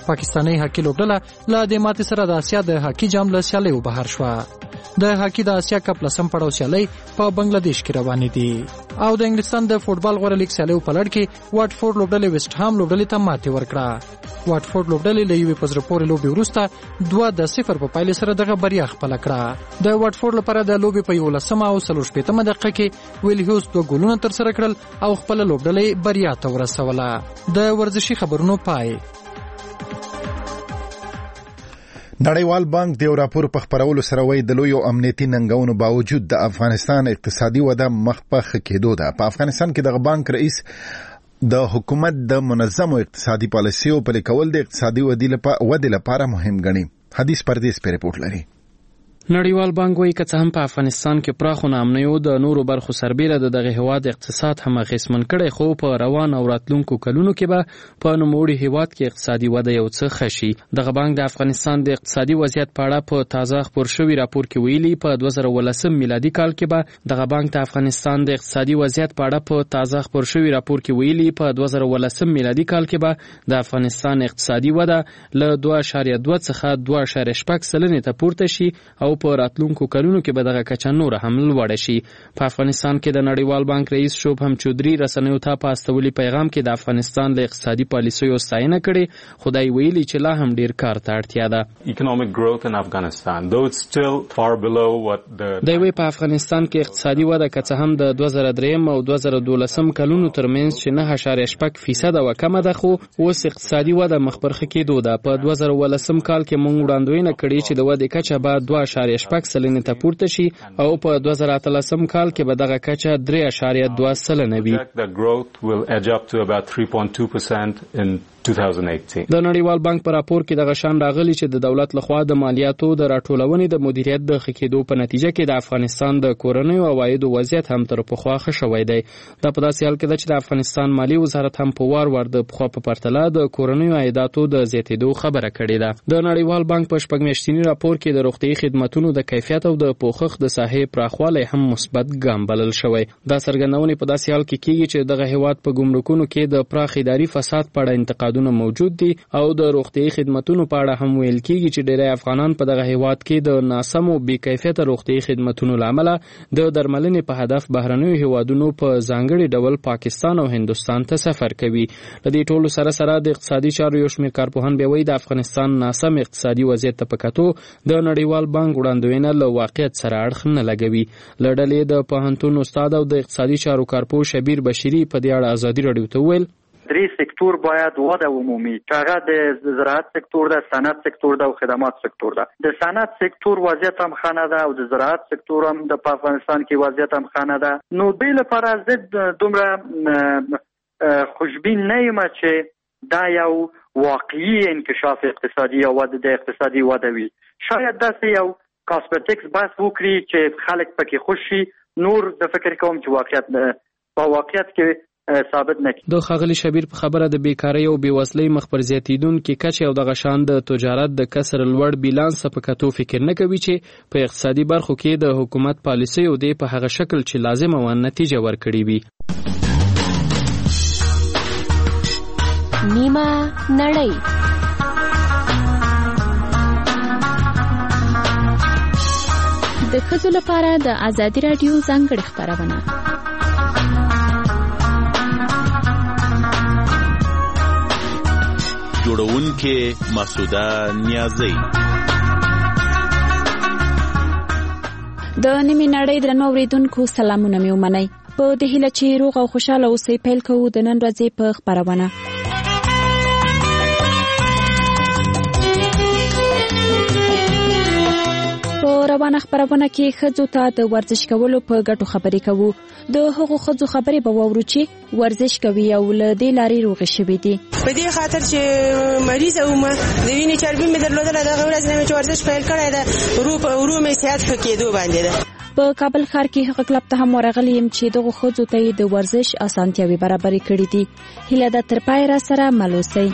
پاکستاني هاکي لوبډله له دې ماتې سره د اسیا د هاکي جام له سیالیو بهر شوه. د هاکي د اسیا کپ لسم پړاو سیالۍ په بنگلاديش کې روانې دي او د انګلستان د فوټبال غوره لیګ سیالیو په لړ کې واټفورډ لوبډلې ویسټ هام لوبډلې ته ماتې ورکړه. واټفورډ لوبډلې له یوې په زړه پورې لوبې وروسته 2-0 په پایلې سره دغه بریا خپله کړه. د واټفورډ لپاره د لوبې په 11 او 40 دقیقه کې ویل هیوز 2 ګولونه ترسره کړل او خپله لوبډلې بریا ته ورسوله. د ورزشي خبرونو پای. نړیوال بانک د یو راپور په خپرولو سره وایي د لویو امنیتي ننګونو باوجود د افغانستان اقتصادي وده مخ په ښه کېدو ده. په افغانستان کې د بانک رئیس د حکومت د منظمو اقتصادي پالیسیو پلي کول د اقتصادي ودې لپاره مهم ګڼي. حدیث پردیس په ریپورت لري. نړیوال بانک وایي که څه هم په افغانستان کې پراخو ناامنیو د نورو برخو سربیره د دغه هیواد اقتصاد هم اغیزمن کړی، خو په روان او راتلونکو کلونو کې به په نوموړي هیواد کې اقتصادي وده یو څه ښه شي. دغه بانک د افغانستان د اقتصادي وضعیت په اړه په تازه خپور شوي راپور کې ویلي په 2018 میلادي کال کې به دغه بانک د افغانستان د اقتصادي وضعیت په اړه په تازه خپور شوي راپور کې ویلي په 2018 میلادي کال کې به د افغانستان اقتصادي وده له 2.2 څخه 2.8% ته پورته شي او په راتلونکو کلونو کې به دغه کچه نور هم لوړه شي. په افغانستان کې د نړیوال بانک رئیس شوبهم چودري رسنیو ته په استولي پیغام کې د افغانستان له اقتصادي پالیسیو ستاینه کړې، خدای ویلي چې لا هم ډیر کار ته اړتیا ده. Economic growth in Afghanistan, though it's still far below what د وی په افغانستان کې اقتصادي وده که څه هم د 2003 او 2012 کلونو ترمنځ چې 9.8% او کمه ده، خو اوس اقتصادي وده مخبرخه کېدو ده. په 2018 کال کې موږ وړاندوینه کړې چې د ودې کچه به 2.8% ته پورته شي او په 2013 کال کې به دغه کچه 3.2% وي. د نړیوال بانک په راپور کې دغه شان راغلی چې د دولت لخوا د مالیاتو د راټولونې د مدیریت د ښه کېدو په نتیجه کې د افغانستان د کورنیو عوایدو وضعیت هم تر پخوا ښه شوی دی. دا په داسې حال کې ده چې د افغانستان مالی وزارت هم په وار د پخوا په پرتله د کورنیو عایداتو د زیاتېدو خبره کړې ده. د نړیوال بانک په شپږ میاشتني راپور کې د روغتیايي خدماتونو د کیفیت او د پوښښ د ساحې پراخوالی هم مثبت ګام بلل شوی. دا څرګندونې په داسې حال کې کېږي چې دغه هیواد په ګمرکونو کې د پراخ اداري فساد په اړه انتقادونه موجود دي او د روغتیايي خدماتونو په اړه هم ویل کېږي چې ډېری افغانان په دغه هیواد کې د ناسمو بې کیفیته روغتیايي خدماتونو له امله د درملنې په هدف بهرنیو هیوادونو په ځانګړي ډول پاکستان او هندوستان ته سفر کوي. له دې ټولو سره سره د اقتصادي چارو یو شمېر کارپوهان بیا وایي د افغانستان ناسم اقتصادي وضعیت ته په کتو د نړیوال بانک وړاندوینه له واقعیت سره اړخ نه لګوي. له ډلې د پوهنتون استاد او د اقتصادي چارو کارپوه شبیر بشیری په دې اړه ازادي راډیو ته وویل 3 سکتور باید وده ومومي. هغه د زراعت سکتور ده، صنعت سکتور ده او خدمات سکتور ده. د صنعت سکتور وضعیت هم ښه نه ده او د زراعت سکتور هم د افغانستان کې وضعیت هم ښه نه ده. نو دې لپاره زه دومره خوشبین نه یم چې دا یو واقعي انکشاف اقتصادي او د اقتصادي وده وي. شاید داسې یو کاسمټکس بحث وکړي چې خلک پکې خوش شي. نور د فکر کوم چې واقعیت کې ثابت نه کی. د ښاغلي شبیر په خبره د بیکارۍ او بېوزلۍ مخ پر زیاتېدونکې کچې او دغه شان د تجارت د کسر لوړ بیلانس په کتو فکر نه کوي چې په اقتصادي برخو کې د حکومت پالیسیو دی په هغه شکل چې لازمه وه نتیجه ورکړې وي. نیمه نړۍ د ښځو لپاره د ازادي راډیو ځانګړې خپرونه. جوړونکې مسعوده نیازی. د نیمې نړۍ درنو اوریدونکو سلامونه مې ومنئ. په دې هیله چې روغ او خوشاله اوسئ پیل کوو د نن ورځې په خپرونه. روانه خبرونه کې ښځو ته د ورزش کولو په ګټو خبرې کوو. د هغو ښځو خبرې به واورو چې ورزش کوي او له دې لارې روغې شوي دي. په دې خاطر چې مریضه وم، د وینې چربي مې درلودله، دغه ورځ نه مې چې ورزش پیل کړی ده، ورو مې صحت ښه کېدو باندې ده. په کابل ښار کې هغه کلب ته هم ورغلی یم چې دغو ښځو ته یې د ورزش اسانتیاوې برابرې کړې دي. هیله ده تر پایه راسره مل اوسئ.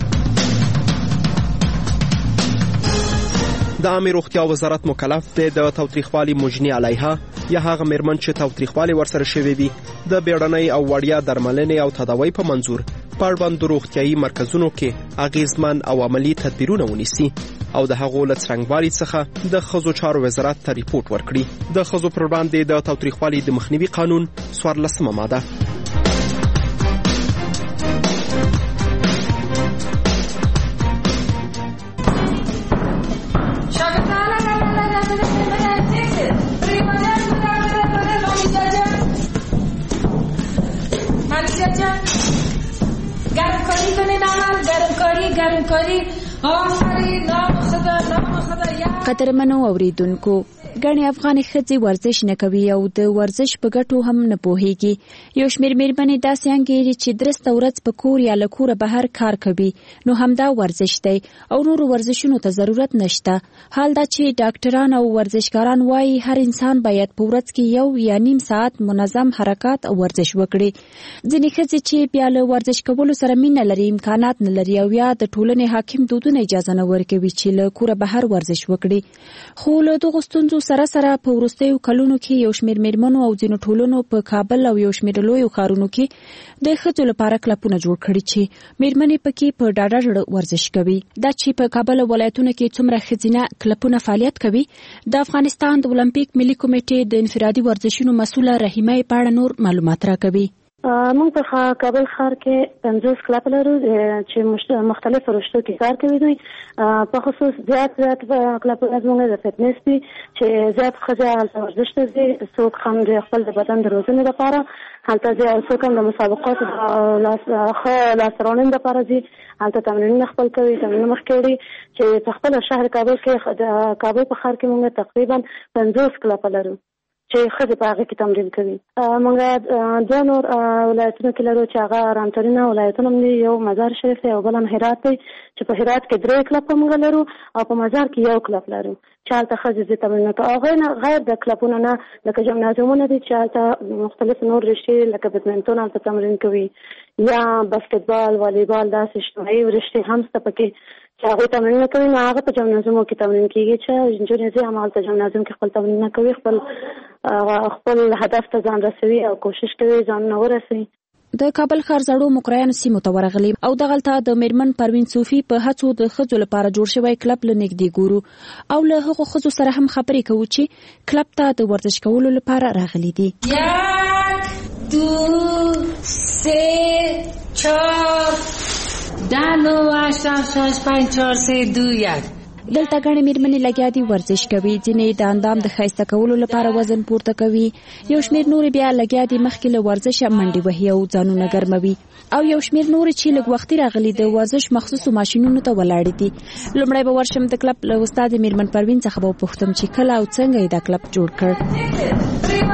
د عامې روغتیا وزارت مکلف دی د تاوتریخوالي مجني علیها یا هغه میرمن چې تاوتریخوالي ورسره شوی وي د بیړنۍ او وړیا درملنې او تداوی په منظور په اړوندو روغتیایي مرکزونو کې اغیزمن او عملي تدبیرونه ونیسي او د هغو له څرنګوالي څخه د ښځو چارو وزارت ته ریپورټ ورکړي. د ښځو پر وړاندې د تاوتریخوالي د مخنیوي قانون 14مه ماده. قدرمنو اوریدونکو، ګڼې افغاني ښځې ورزش نه کوي او د ورزش په ګټو هم نه پوهیږي. یو شمېر مېرمنې داسې انګېري چې درسته ورځ په کور یا له کوره بهر کار کوي نو همدا ورزش دی او نورو ورزشونو ته ضرورت نشته. حال دا چې ډاکټران او ورزشکاران وایي هر انسان باید په ورځ کې 1 یا نیم ساعت منظم حرکات او ورزش وکړي. ځینې ښځې چې بیا له ورزش کولو سره مینه لري، امکانات نه لري او یا د ټولنې حاکم دودونه اجازه نه ورکوي چې له کوره بهر ورزش وکړي. خو له دغو ستونزو سره په وروستیو کلونو کې یو شمېر مېرمنو او ځینو ټولنو په کابل او یو شمېر لویو ښارونو کې د ښځو لپاره کلبونه جوړ کړي چې مېرمنې پکې په ډاډه زړه ورزش کوي. دا چې په کابل ولایتونو کې څومره ښځینه کلبونه فعالیت کوي، د افغانستان د اولمپیک ملي کمیټې د انفرادي ورزشونو مسؤله رحیمه په اړه نور معلومات راکوي. موږ په کابل ښار کې 50 کلب لرو چې مختلفو رشتو کې کار کوي. دوی په خصوص زیات کلبونه زموږ د فټنس دي چې زیات ښځې هلته ورزش ته ځي، څوک هم د خپل د بدن د روزنې لپاره هلته ځي او څوک هم د مسابقاتو ښه لاسته راوړنې لپاره ځي، هلته تمرینونه خپل کوي، تمرینونه مخکې وړي. چې په خپل شهر کابل کې د کابل په ښار کې موږ تقریبا 50 کلب لرو چې ښځې په هغه کې تمرین کوي. موږ 2 نور ولایتونو کې لرو چې هغه رامترینه ولایتونه دي، یو مزار شریف دی او بل هم هرات دی چې په هرات کې 3 کلب موږ لرو او په مزار کې 1 کلب لرو چې هلته ښځې تمرین کوي. او غیر د کلبونو نه لکه جمنازیومونه دي چې هلته مختلف نور رشتې لکه بدمنټون هلته تمرین کوي یا باسکټبال، والیبال، داسې اجتماعي رشتې هم شته پکې چې هغوی تمرینونه کوي. نو هغه په جمنازیومو کې تمرین کېږي چې نجونې ځي هم هلته جمنازیوم کې خپل تمرینونه کوي، خپل هدف ته ځان رسوي او کوشش کوي ځانونه ورسوي. د کابل ښار زړو مقریانو سیمو ته ورغلي او دغلته د میرمن پروین صوفي په هڅو د ښځو لپاره جوړ شوی کلب له نږدې ګورو او له هغو ښځو سره هم خبرې کوو چې کلب ته د ورزش کولو لپاره راغلي دي. 1 2 3 4 9 8 7 5 4 3 2 1. دلته ګڼې مېرمنې لګیا دي ورزش کوي، ځینې د اندام د ښایسته کولو لپاره وزن پورته کوي، یو شمېر نورې بیا لګیا دي مخکې له ورزشه منډې وهي او ځانونه ګرموي، او یو شمېر نورې چې لږ وختي راغلي د ورزش مخصوصو ماشینونو ته ولاړې دي. لومړی به ورشم د کلب له استاد میرمن پروین څخه به وپوښتم چې کله او څنګه یې دا کلب جوړ کړ.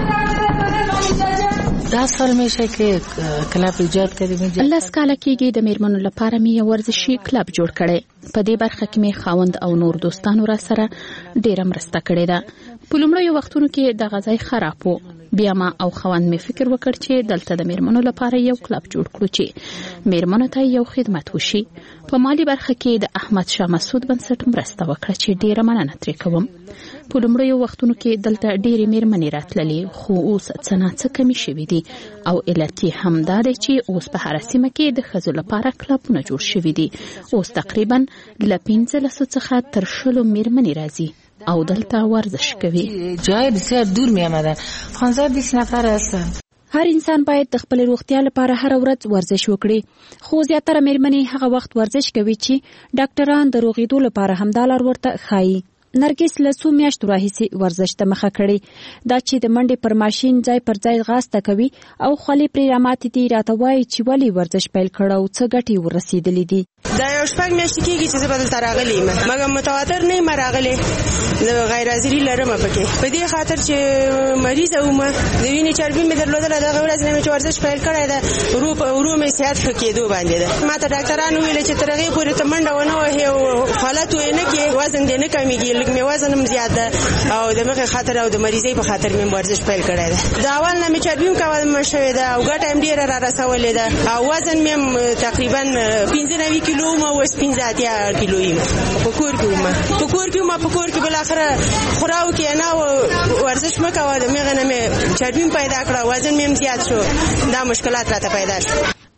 10 سال میشه که کلب ایجاد کردیم. 10 کاله کېږي د میرمنو لپاره مې یو ورزشي کلب جوړ کړی. په دې برخه کې مې خاوند او نور دوستانو را سره ډېره مرسته کړې ده. په لومړیو وختونو کې د غذای خراب و، بیا ما او خاوند مې فکر وکړ چې دلته د میرمنو لپاره یو کلب جوړ کړو چې میرمنو ته یو خدمت وشي. په مالی برخه کې د احمد شاه مسعود بنسټ مرسته وکړه چې ډېره مننه ترې کوم. په لومړیو وختونو کې دلته ډېرې میرمنې راتللې، خو اوس څه ناڅه کمې شوي دي او علت یې همدا دی چې اوس په هره سیمه کې د ښځو لپاره کلبونه جوړ شوي دي. اوس تقریبا له 15 څخه تر 20 میرمنې راځي او دلته ورزش کوي. جای بسیار دور می آمدن. 15-20 نفر هستن. هر انسان باید د خپل روغتیا لپاره هر ورځ ورزش وکړي، خو زیاتره میرمنې هغه وخت ورزش کوي چې ډاکټران د روغېدو لپاره همدا لار ورته ښایي. نرګس له څو میاشتو راهیسې ورزش ته مخه کړې، دا چې د منډې پر ماشین ځای پر ځای غاسته کوي او خولې پرې راماتې دي. راته وایي چې ولې ورزش پیل کړ او څه ګټې ورسېدلې دي. دا یو شپږ میاشتې کېږي چې زه به دلته راغلې یم، مګر متواتر نه یم راغلې، د غیر حاضري لرم پکې په دې خاطر چې مریضه وم، د وینې چربي مې درلودله. دغه ورځ نه مې چې ورزش پیل کړی ده، ورو مې صحت ښه کېدو باندې ده. ما ته ډاکټران وویل چې تر هغې پورې ته منډه ونه وهې او حالت یې نه کړې، وزن دې نه کمېږي، لږ مې وزن هم زیات ده او د مخې خاطر او د مریضۍ په خاطر مې ورزش پیل کړی ده. د اول نه مې چربي هم کمه شوې ده او ګټه هم ډېره را رسولې ده او وزن مې هم تقریبا 15 کیلو وم، اوس 15 کیلو یم. په کور کې وم، په کور کې بالاخره خوراو کې نه ورزش مه کوه، د مغه نه مې چربي پیدا کړه، وزن مې هم زیات شو، دا مشکلات راته پیدا شو.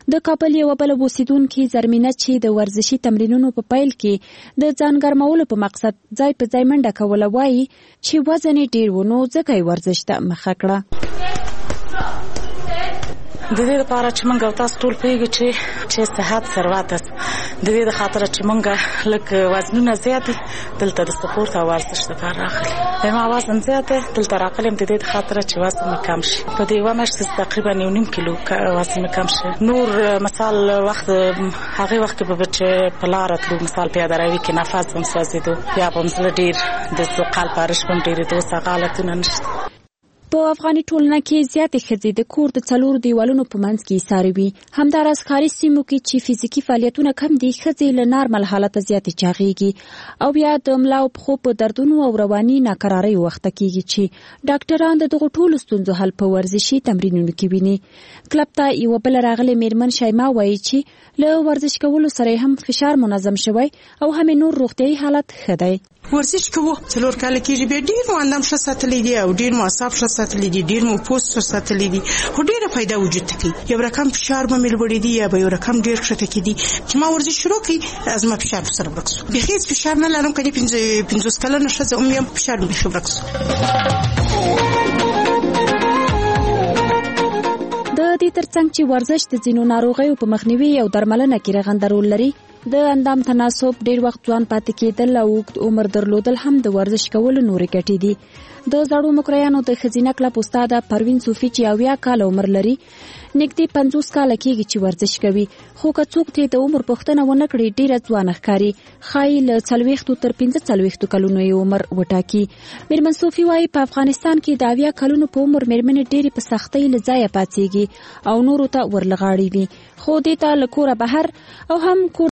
د کابل یو بل اوسیدونکو زرمینه چې د ورزشي تمرینونو په پیل کې د ځان ګرمولو په مقصد ځای په ځای منډه کوله وایي چې وزن ډیر ونه ځکه ورزش ته مخه کړه. د دې لپاره چې موږ تاسو ټول پیږو چې صحت ثروت است. د دې خاطر چې موږ لکه وزنونه زیات دلته د سپورت او ورزش لپاره راغلي. ما وزن زیات دلته راغلم د دې خاطر چې وزن مې کم شي. په دې و مې تقریبا 1.5 کیلو وزن مې کم شي. نور مثال وخت هغه وخت په چې په لار تلو مثال پیاده روي کې نفس هم سوځیدو یا په مسله ډیر د سقال پارش هم ډیر د سقالتونه نشته. په افغاني ټولنه کې زیاتې ښځې د کور د څلور دیوالونو په منځ کې ایسارې وي. همداراز ښاري سیمو کې چې فزیکي فعالیتونه کم دي ښځې له نارمل حالته زیاتې چاغېږي او بیا د ملا او پښو په دردونو او رواني ناکرارۍ وخته کېږي چې ډاکټران د دغو ټولو ستونزو حل په ورزشي تمرینونو کې ویني. کلب ته یوه بله راغلې میرمن شیما وایي چې له ورزش کولو سره هم فشار منظم شوی او هم نور روغتیایي حالت ښه دی. ورزش کوو 4 کال کېږي به ډیر مو اندام ښه ساتلی دی او ډیر مو اعصاب ښه ساتلی دي ډیر مو پوست ښه ساتلی دي خو ډیره فایده وجود ته کوي. یو رقم فشار به مې لوړې دي یا به یو رقم ډیر ښه کېدی چې ما ورزش شروع کړ از ما فشار سره ورک شو. به هیڅ فشار نه لرم کله 50 کلنه ښځه هم فشار مې ورک شو. د دې ترڅنګ چې ورزش د ځینو ناروغیو په مخنیوي او درملنه کې رغنده رول لري، د اندام تناسب، ډیر وخت ځوان پاتې کېدل او اوږد عمر درلودل هم د ورزش کولو نورې ګټې دي. د زړو مکریانو د ښځینه کلب استاده پروین صوفي چې 70 کال عمر لري، نږدې 50 کال کېږي چې ورزش کوي، خو که څوک ته د عمر پوښتنه ونه کړي ډیره ځوانه ښکاري. ښایي له 40 تر 45 کلونو یې عمر وټاکي. میرمن صوفي وایي په افغانستان کې د 70 کلونو په عمر میرمنې ډېرې په سختۍ له ځایه پاڅېږي او نورو ته ورلغاړي وي، خو دې ته له کوره بهر او هم کور